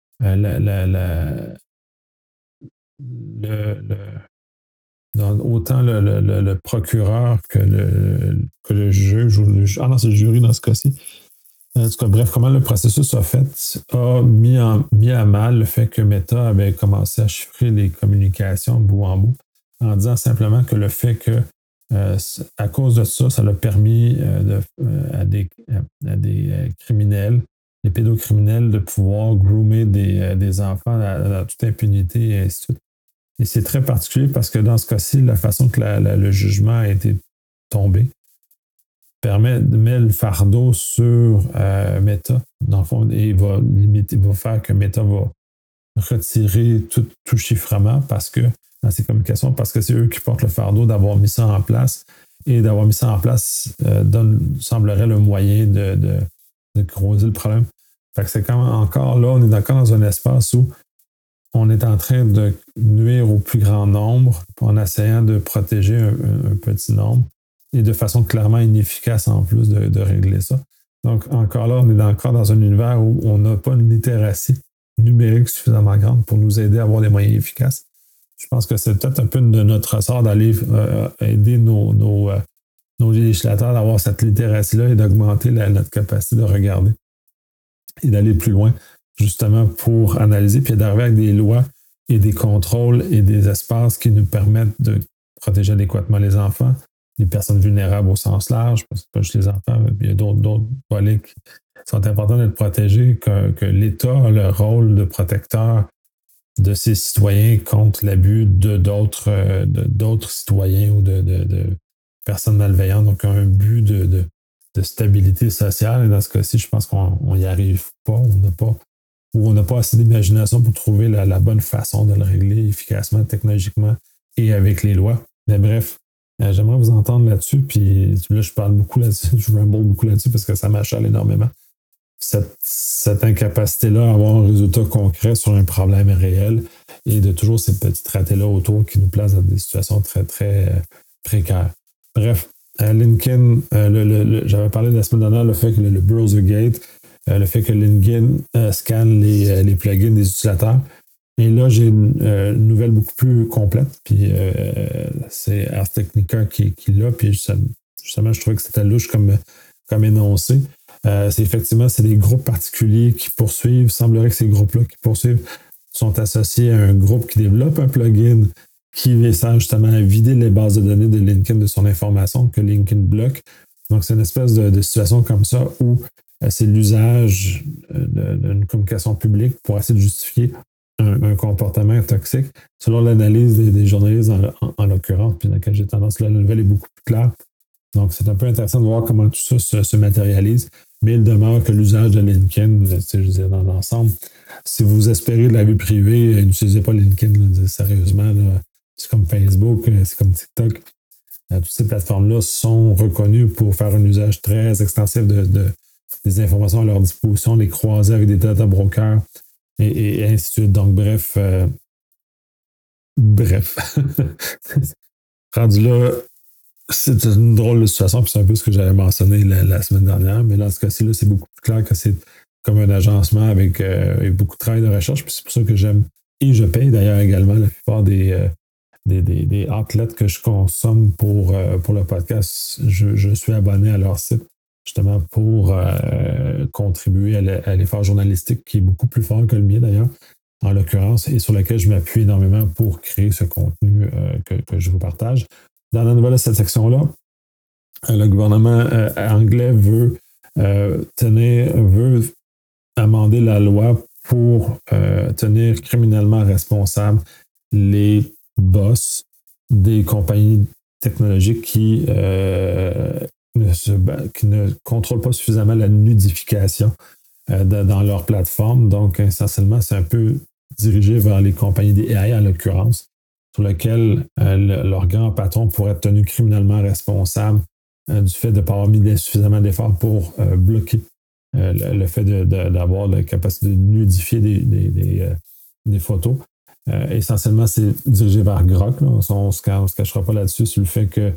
autant le procureur que le juge, c'est le jury dans ce cas-ci. En tout cas, bref, comment le processus a mis à mal le fait que Meta avait commencé à chiffrer les communications bout en bout, en disant simplement que le fait que, à cause de ça, ça l'a permis à des criminels, des pédocriminels, de pouvoir groomer des enfants dans toute impunité et ainsi de suite. Et c'est très particulier parce que dans ce cas-ci, la façon que le jugement a été tombé met le fardeau sur Meta, dans le fond, et va faire que Meta va retirer tout chiffrement dans ces communications, parce que c'est eux qui portent le fardeau d'avoir mis ça en place. Et d'avoir mis ça en place semblerait le moyen de creuser le problème. Fait que c'est quand même encore là, on est encore dans un espace où on est en train de nuire au plus grand nombre en essayant de protéger un petit nombre et de façon clairement inefficace en plus de régler ça. Donc, encore là, on est encore dans un univers où on n'a pas une littératie numérique suffisamment grande pour nous aider à avoir des moyens efficaces. Je pense que c'est peut-être un peu de notre ressort d'aller aider nos législateurs d'avoir cette littératie-là et d'augmenter notre capacité de regarder et d'aller plus loin, justement pour analyser, puis d'arriver avec des lois et des contrôles et des espaces qui nous permettent de protéger adéquatement les enfants, les personnes vulnérables au sens large, parce que c'est pas juste les enfants, mais il y a d'autres volets qui sont importants d'être protégés, que l'État a le rôle de protecteur de ses citoyens contre l'abus d'autres citoyens ou de personnes malveillantes, donc un but de stabilité sociale. Et dans ce cas-ci, je pense qu'on n'y arrive pas, on n'a pas assez d'imagination pour trouver la bonne façon de le régler efficacement, technologiquement et avec les lois. Mais bref, j'aimerais vous entendre là-dessus, puis là, je parle beaucoup là-dessus, je ramble beaucoup là-dessus parce que ça m'achale énormément. Cette incapacité-là à avoir un résultat concret sur un problème réel et de toujours ces petits ratés-là autour qui nous placent dans des situations très, très précaires. Bref, LinkedIn, j'avais parlé la semaine dernière, le fait que le BrowserGate, le fait que LinkedIn scanne les plugins des utilisateurs. Et là, j'ai une nouvelle beaucoup plus complète, puis c'est Ars Technica qui l'a, puis justement, je trouvais que c'était louche comme énoncé. C'est des groupes particuliers qui poursuivent. Il semblerait que ces groupes-là qui poursuivent sont associés à un groupe qui développe un plugin qui sert justement à vider les bases de données de LinkedIn de son information que LinkedIn bloque. Donc, c'est une espèce de situation comme ça où c'est l'usage d'une communication publique pour essayer de justifier un comportement toxique. Selon l'analyse des journalistes, en l'occurrence, puis dans laquelle j'ai tendance, là, la nouvelle est beaucoup plus claire. Donc, c'est un peu intéressant de voir comment tout ça se matérialise. Mais il demeure que l'usage de LinkedIn, je veux dire, dans l'ensemble, si vous espérez de la vie privée, n'utilisez pas LinkedIn, là, sérieusement. Là, c'est comme Facebook, c'est comme TikTok. Toutes ces plateformes-là sont reconnues pour faire un usage très extensif des informations à leur disposition, les croiser avec des data brokers et ainsi de suite. Donc, bref. Rendu là, c'est une drôle de situation, puis c'est un peu ce que j'avais mentionné la semaine dernière, mais dans ce cas-ci, là, c'est beaucoup plus clair que c'est comme un agencement avec beaucoup de travail de recherche. Puis c'est pour ça que j'aime. Et je paye d'ailleurs également la plupart des outlets que je consomme pour le podcast. Je suis abonné à leur site justement pour contribuer à l'effort journalistique qui est beaucoup plus fort que le mien d'ailleurs, en l'occurrence, et sur lequel je m'appuie énormément pour créer ce contenu que je vous partage. Dans la nouvelle de cette section-là, le gouvernement anglais veut amender la loi pour tenir criminellement responsables les boss des compagnies technologiques qui ne contrôlent pas suffisamment la nudification dans leur plateforme. Donc, essentiellement, c'est un peu dirigé vers les compagnies des AI, en l'occurrence, sur lesquelles leur grand patron pourrait être tenu criminellement responsable du fait de ne pas avoir mis suffisamment d'efforts pour bloquer le fait d'avoir la capacité de nudifier des photos. Essentiellement, c'est dirigé vers Grok. Là. On ne se cachera pas là-dessus sur le fait que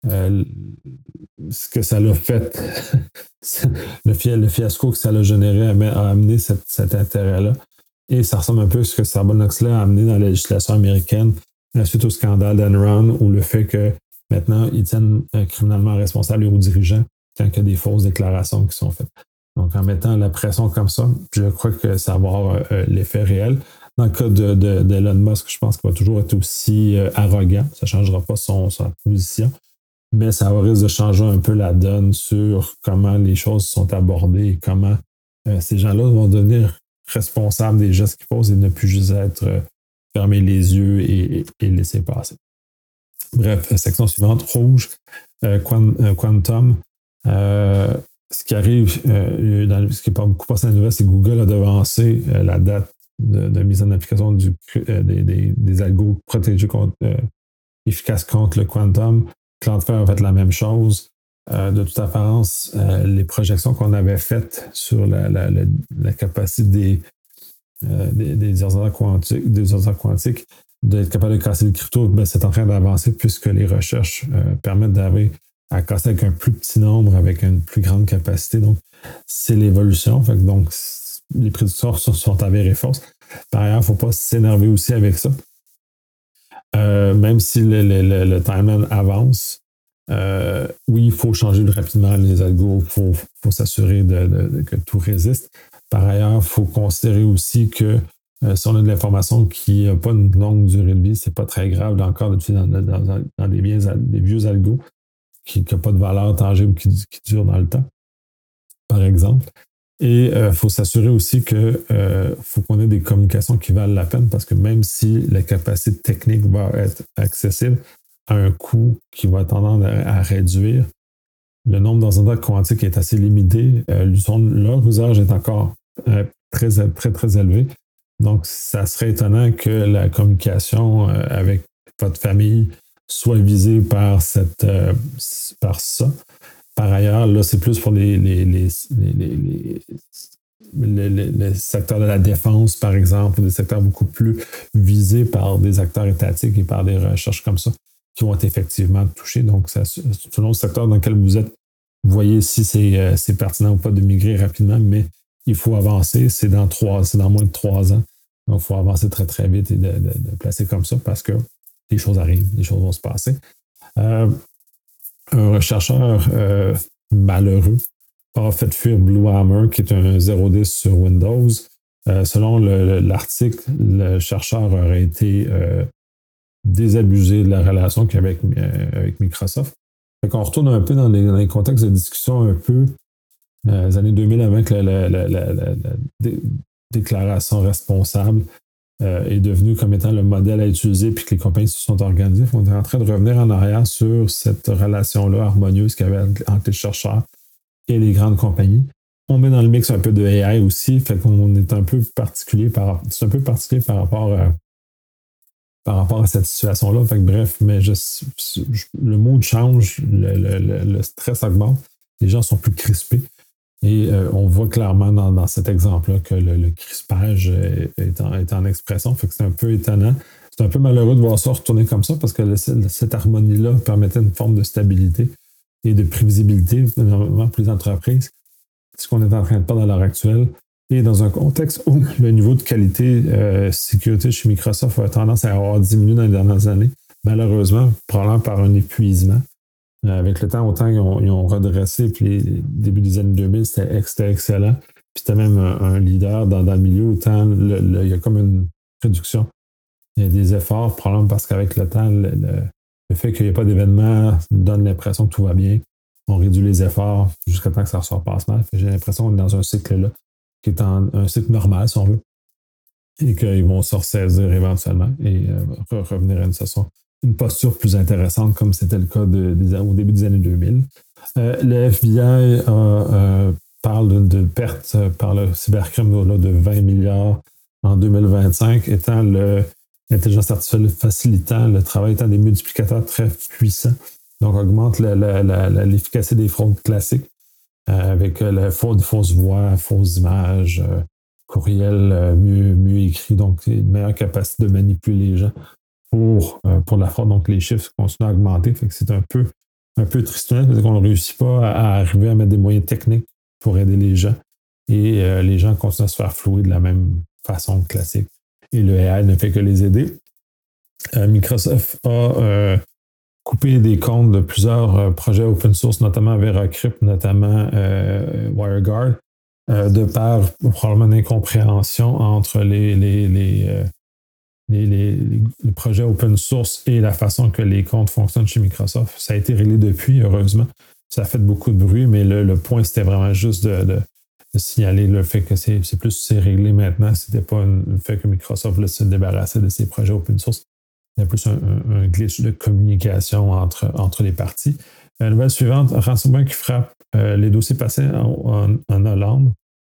ce que ça l'a fait, le fiasco que ça l'a généré a amené cet intérêt-là. Et ça ressemble un peu à ce que Sarbanes-Oxley a amené dans la législation américaine suite au scandale d'Enron, ou le fait que maintenant, ils tiennent criminellement responsables les hauts dirigeants quand il y a des fausses déclarations qui sont faites. Donc, en mettant la pression comme ça, je crois que ça va avoir l'effet réel. Dans le cas d'Elon Musk, je pense qu'il va toujours être aussi arrogant. Ça ne changera pas sa position, mais ça risque de changer un peu la donne sur comment les choses sont abordées et comment ces gens-là vont devenir responsables des gestes qu'ils posent et ne plus juste être fermer les yeux et laisser passer. Bref, section suivante, rouge, Quantum. Ce qui arrive, ce qui n'est pas beaucoup passé dans la nouvelle, c'est que Google a devancé la date de mise en application des algos protégés efficaces contre le Quantum. Cloudflare a fait la même chose. De toute apparence, les projections qu'on avait faites sur la capacité des ordinateurs quantiques d'être capable de casser le crypto, ben, c'est en train d'avancer puisque les recherches permettent d'arriver à casser avec un plus petit nombre, avec une plus grande capacité. Donc, c'est l'évolution. Donc, les prédictions sont avérées fausses. Par ailleurs, il ne faut pas s'énerver aussi avec ça. Même si le timeline avance, oui, il faut changer rapidement les algos, il faut s'assurer que tout résiste. Par ailleurs, il faut considérer aussi que si on a de l'information qui n'a pas une longue durée de vie, c'est pas très grave là, encore dans des vieux algos qui n'ont pas de valeur tangible qui dure dans le temps, par exemple. Et il faut s'assurer aussi que faut qu'on ait des communications qui valent la peine parce que même si la capacité technique va être accessible à un coût qui va tendre à réduire, le nombre d'ordinateurs quantiques est assez limité. Leur usage est encore très, très, très élevé. Donc, ça serait étonnant que la communication avec votre famille soit visée par ça. Par ailleurs, là, c'est plus pour les secteurs de la défense, par exemple, ou des secteurs beaucoup plus visés par des acteurs étatiques et par des recherches comme ça qui vont être effectivement touchés. Donc, selon le secteur dans lequel vous êtes, vous voyez si c'est pertinent ou pas de migrer rapidement, mais il faut avancer. C'est dans moins de 3 ans. Donc, il faut avancer très, très vite et de placer comme ça parce que les choses arrivent, les choses vont se passer. Un chercheur malheureux a fait fuir Bluehammer, qui est un 0.10 sur Windows. Selon l'article, le chercheur aurait été désabusé de la relation qu'il y avait avec Microsoft. Fait qu'on retourne un peu dans les contextes de discussion un peu les années 2000 avec la déclaration responsable est devenue comme étant le modèle à utiliser puis que les compagnies se sont organisées. On est en train de revenir en arrière sur cette relation-là harmonieuse qu'il y avait entre les chercheurs et les grandes compagnies. On met dans le mix un peu de AI aussi, fait qu'on est un peu particulier par rapport à cette situation-là. Fait que, bref, mais le mood change, le stress augmente, les gens sont plus crispés. Et on voit clairement dans cet exemple-là que le crispage est en expression. Fait que c'est un peu étonnant. C'est un peu malheureux de voir ça retourner comme ça parce que cette harmonie-là permettait une forme de stabilité et de prévisibilité, notamment pour les entreprises. Ce qu'on est en train de faire à l'heure actuelle, Et dans un contexte où le niveau de qualité sécurité chez Microsoft a tendance à avoir diminué dans les dernières années, malheureusement, probablement par un épuisement. Avec le temps, autant ils ont redressé, puis les débuts des années 2000, c'était excellent. Puis c'était même un leader dans le milieu, autant il y a comme une réduction. Il y a des efforts, probablement parce qu'avec le temps, le fait qu'il n'y ait pas d'événement donne l'impression que tout va bien. On réduit les efforts jusqu'à temps que ça se repasse mal. J'ai l'impression qu'on est dans un cycle là, qui est un cycle normal, si on veut, et qu'ils vont se ressaisir éventuellement et revenir à une posture plus intéressante, comme c'était le cas au début des années 2000. Le FBI parle de perte par le cybercrime là, de 20 milliards en 2025, étant l'intelligence artificielle facilitant le travail, étant des multiplicateurs très puissants. Donc, augmente l'efficacité des fraudes classiques avec fausses voix, fausses images, courriels mieux écrits, donc une meilleure capacité de manipuler les gens pour la fraude. Donc, les chiffres continuent à augmenter. Fait que c'est un peu tristement parce qu'on ne réussit pas à arriver à mettre des moyens techniques pour aider les gens. Et les gens continuent à se faire flouer de la même façon classique. Et le AI ne fait que les aider. Microsoft a coupé des comptes de plusieurs projets open source, notamment VeraCrypt, notamment WireGuard, de par probablement une incompréhension entre les projets open source et la façon que les comptes fonctionnent chez Microsoft. Ça a été réglé depuis, heureusement. Ça a fait beaucoup de bruit, mais le point, c'était vraiment juste de signaler le fait que c'est réglé maintenant. C'était pas le fait que Microsoft voulait se débarrasser de ses projets open source. C'était plus un glitch de communication entre les parties. La nouvelle suivante, ransomware qui frappe les dossiers passés en Hollande.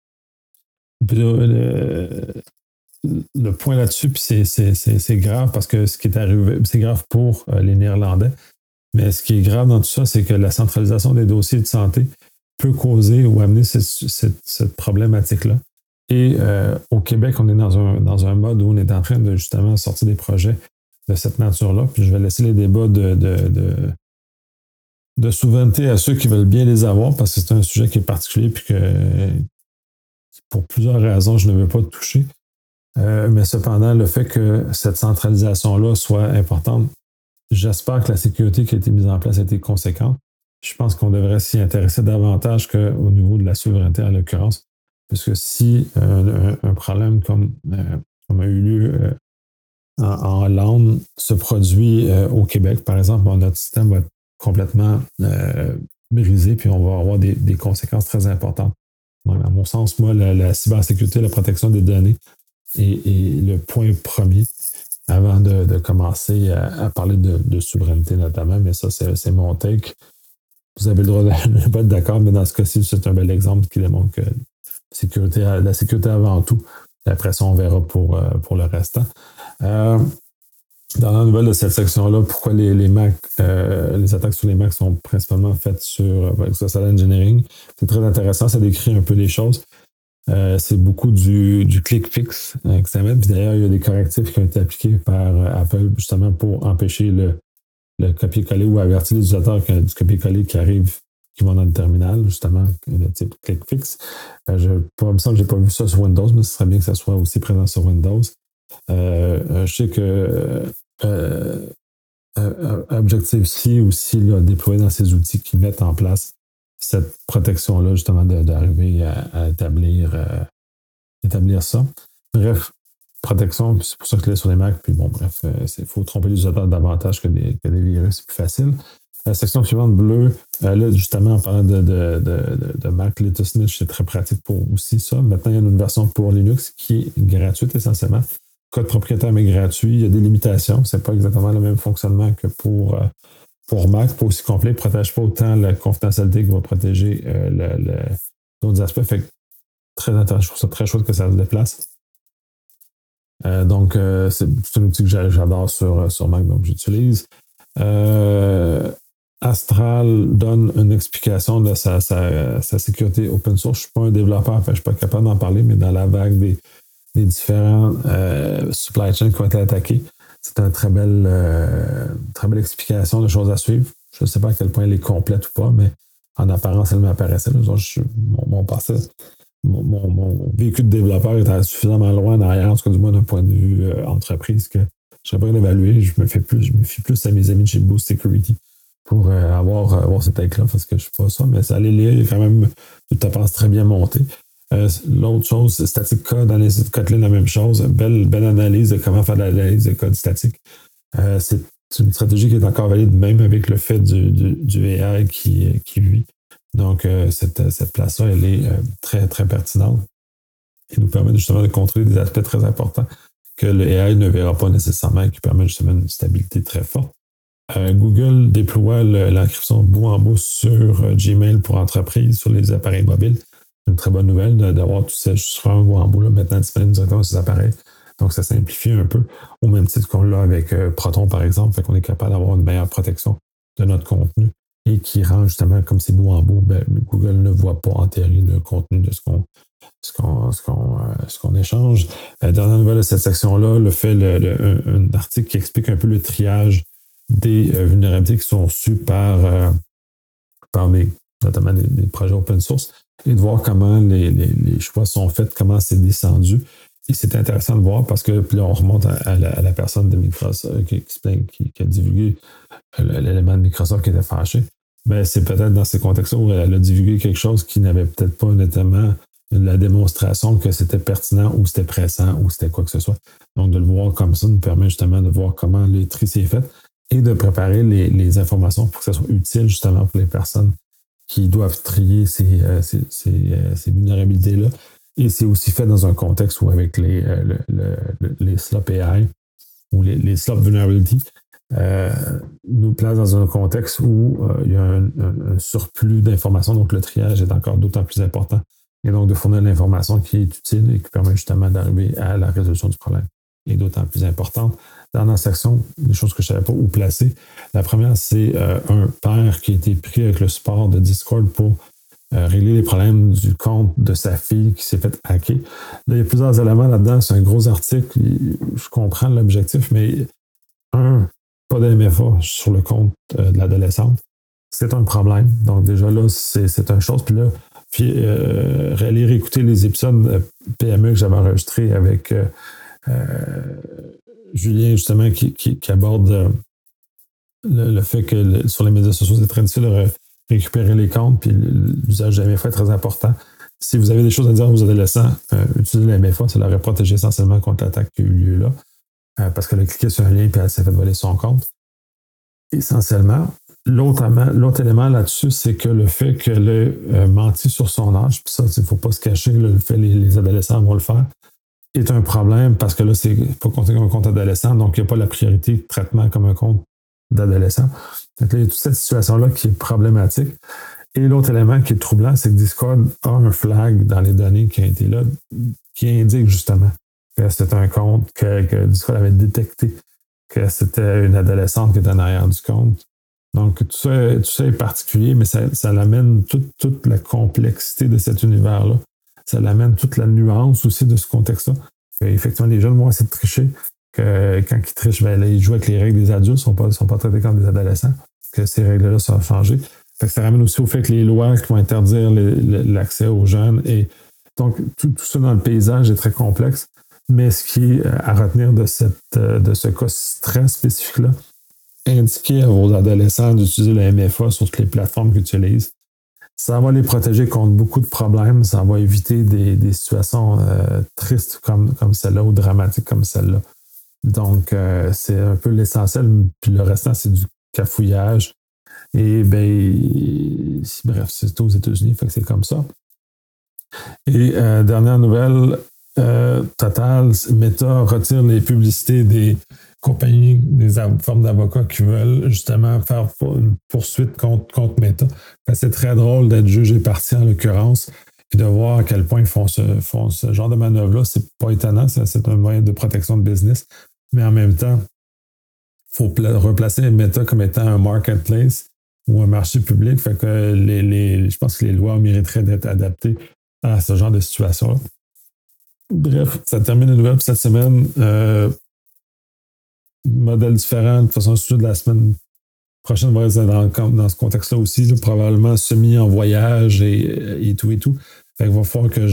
Le point là-dessus, puis c'est grave parce que ce qui est arrivé, c'est grave pour les Néerlandais, mais ce qui est grave dans tout ça, c'est que la centralisation des dossiers de santé peut causer ou amener cette problématique-là. Et au Québec, on est dans un mode où on est en train de justement sortir des projets de cette nature-là. Puis je vais laisser les débats de souveraineté à ceux qui veulent bien les avoir parce que c'est un sujet qui est particulier puis que pour plusieurs raisons, je ne veux pas toucher. Mais cependant, le fait que cette centralisation-là soit importante, j'espère que la sécurité qui a été mise en place a été conséquente. Je pense qu'on devrait s'y intéresser davantage qu'au niveau de la souveraineté en l'occurrence. Puisque si un problème comme a eu lieu en Hollande se produit au Québec, par exemple, notre système va être complètement brisé puis on va avoir des conséquences très importantes. Donc, à mon sens, moi, la cybersécurité, la protection des données est le point premier avant de commencer à parler de souveraineté notamment. Mais ça, c'est mon take. Vous avez le droit de ne pas être d'accord, mais dans ce cas-ci, c'est un bel exemple qui démontre que la sécurité avant tout. Après ça, on verra pour le restant. Dans la nouvelle de cette section-là, pourquoi les Mac, les attaques sur les Mac sont principalement faites sur social engineering. C'est très intéressant, ça décrit un peu les choses. C'est beaucoup du click fix que ça met. Puis d'ailleurs, il y a des correctifs qui ont été appliqués par Apple justement pour empêcher le copier-coller ou avertir les utilisateurs qu'il y a du copier-coller qui vont dans le terminal, justement, le type click fix. Il me semble que je n'ai pas vu ça sur Windows, mais ce serait bien que ça soit aussi présent sur Windows. Je sais que Objective-C aussi a déployé dans ses outils qui mettent en place cette protection-là, justement, d'arriver à établir ça. Bref, protection, c'est pour ça que je l'ai sur les Macs. Puis bon, bref, il faut tromper les utilisateurs davantage que des virus, c'est plus facile. La section suivante, bleue, là, justement, en parlant de Mac, LittleSnitch, c'est très pratique pour aussi ça. Maintenant, il y a une version pour Linux qui est gratuite essentiellement. Code propriétaire, mais gratuit. Il y a des limitations. C'est pas exactement le même fonctionnement que pour Mac. Pas aussi complet. Il ne protège pas autant la confidentialité qu'il va protéger d'autres aspects. Fait que très intéressant. Je trouve ça très chouette que ça se déplace. Donc, c'est un outil que j'adore sur Mac, donc j'utilise. Astral donne une explication de sa sécurité open source. Je ne suis pas un développeur, je ne suis pas capable d'en parler, mais dans la vague des différents supply chains qui ont été attaqués, c'est une très belle explication de choses à suivre. Je ne sais pas à quel point elle est complète ou pas, mais en apparence, elle m'apparaissait. Mon passé mon véhicule de développeur est suffisamment loin en arrière, en tout cas du moins d'un point de vue entreprise, que je serais prêt d'évaluer. Je me fie plus à mes amis de chez Boost Security pour avoir cette take-là, parce que je ne sais pas ça, mais ça allait lire quand même, tout à pense très bien monté. L'autre chose, static code, analyse de Kotlin, la même chose. Belle analyse de comment faire de l'analyse de code statique. C'est une stratégie qui est encore valide même avec le fait du AI qui vit. Donc, cette place-là, elle est très, très pertinente et nous permet justement de contrôler des aspects très importants que le AI ne verra pas nécessairement et qui permet justement une stabilité très forte. Google déploie l'encryption bout en bout sur Gmail pour entreprise, sur les appareils mobiles. C'est une très bonne nouvelle d'avoir tout ça sur un bout en bout là, maintenant disponible directement sur ces appareils. Donc, ça simplifie un peu, au même titre qu'on l'a avec Proton, par exemple, fait qu'on est capable d'avoir une meilleure protection de notre contenu et qui rend justement, comme c'est bout en bout, Google ne voit pas en théorie le contenu de ce qu'on échange. Dernière nouvelle de cette section-là, un article qui explique un peu le triage des vulnérabilités qui sont reçues par notamment des projets open source et de voir comment les choix sont faits, comment c'est descendu. Et c'est intéressant de voir parce que puis là, on remonte à la personne de Microsoft qui a divulgué l'élément de Microsoft qui était fâché. Ben, c'est peut-être dans ces contextes-là où elle a divulgué quelque chose qui n'avait peut-être pas notamment la démonstration que c'était pertinent ou c'était pressant ou c'était quoi que ce soit. Donc, de le voir comme ça nous permet justement de voir comment le tri s'est fait et de préparer les informations pour que ça soit utile justement pour les personnes qui doivent trier ces vulnérabilités-là. Et c'est aussi fait dans un contexte où avec les SLOP AI ou les SLOP vulnerability nous place dans un contexte où il y a un surplus d'informations, donc le triage est encore d'autant plus important. Et donc de fournir l'information qui est utile et qui permet justement d'arriver à la résolution du problème est d'autant plus importante. Dans la section, des choses que je ne savais pas où placer. La première, c'est un père qui a été pris avec le support de Discord pour régler les problèmes du compte de sa fille qui s'est fait hacker. Là, il y a plusieurs éléments là-dedans. C'est un gros article. Je comprends l'objectif, mais pas de MFA sur le compte de l'adolescente. C'est un problème. Donc déjà là, c'est une chose. Puis là, relire, écouter les épisodes PME que j'avais enregistrés avec Julien, justement, qui aborde le fait que sur les médias sociaux, c'est très difficile de récupérer les comptes, puis l'usage de la MFA est très important. Si vous avez des choses à dire aux adolescents, utilisez la MFA, ça leur est protégé essentiellement contre l'attaque qui a eu lieu là, parce qu'elle a cliqué sur un lien et elle s'est fait voler son compte. Essentiellement, l'autre élément là-dessus, c'est que le fait qu'elle ait menti sur son âge, puis ça, il ne faut pas se cacher, le fait que les adolescents vont le faire, est un problème parce que là, c'est pas compté comme un compte adolescent, donc il n'y a pas la priorité de traitement comme un compte d'adolescent. Donc là, il y a toute cette situation-là qui est problématique. Et l'autre élément qui est troublant, c'est que Discord a un flag dans les données qui a été là, qui indique justement que c'était un compte que Discord avait détecté, que c'était une adolescente qui était en arrière du compte. Donc, tout ça est particulier, mais ça l'amène toute la complexité de cet univers-là. Ça l'amène toute la nuance aussi de ce contexte-là. Effectivement, les jeunes vont essayer de tricher. Que quand ils trichent, ben, là, ils jouent avec les règles des adultes, ils ne sont pas traités comme des adolescents. Que ces règles-là sont changées. Fait que ça ramène aussi au fait que les lois qui vont interdire l'accès aux jeunes. Et donc, tout ça dans le paysage est très complexe. Mais ce qui est à retenir de ce cas très spécifique-là, indiquer à vos adolescents d'utiliser le MFA sur toutes les plateformes qu'ils utilisent. Ça va les protéger contre beaucoup de problèmes. Ça va éviter des situations tristes comme celle-là ou dramatiques comme celle-là. Donc, c'est un peu l'essentiel. Puis le restant, c'est du cafouillage. Et bref, c'est aux États-Unis, fait que c'est comme ça. Et dernière nouvelle, Total, Meta retire les publicités des compagnies, des formes d'avocats qui veulent justement faire une poursuite contre Meta. C'est très drôle d'être jugé parti en l'occurrence et de voir à quel point ils font ce genre de manœuvre-là. C'est pas étonnant, c'est un moyen de protection de business, mais en même temps, il faut replacer Meta comme étant un marketplace ou un marché public. Fait que je pense que les lois mériteraient d'être adaptées à ce genre de situation-là. Bref, ça termine les nouvelles pour cette semaine. Modèle différent. De toute façon, le sujet de la semaine prochaine va être dans ce contexte-là aussi, là, probablement semi en voyage et tout et tout. Fait qu'il va falloir que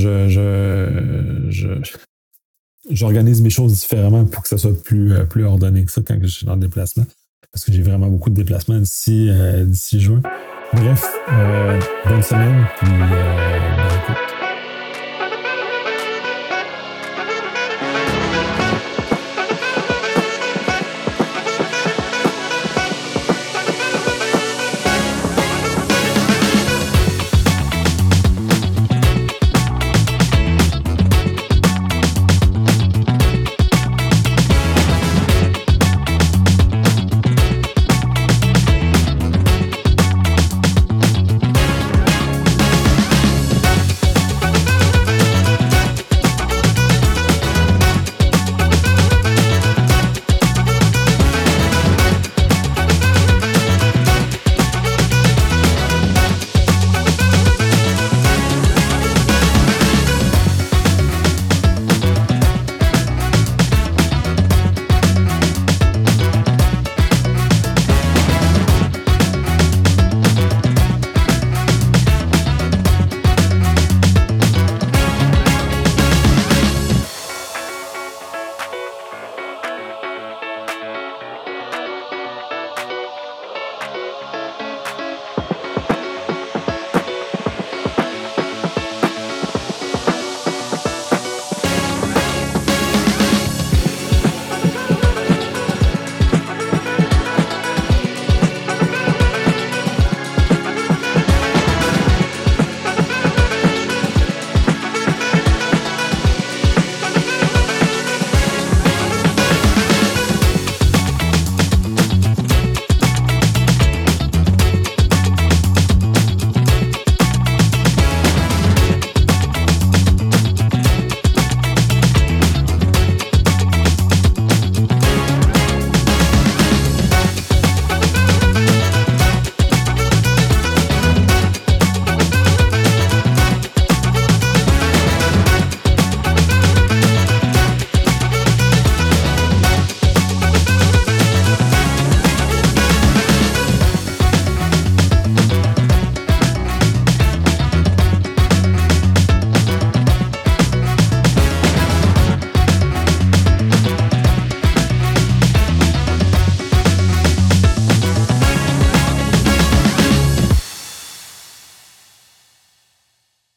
j'organise mes choses différemment pour que ça soit plus ordonné que ça quand je suis dans le déplacement. Parce que j'ai vraiment beaucoup de déplacements d'ici juin. Bref, bonne semaine, puis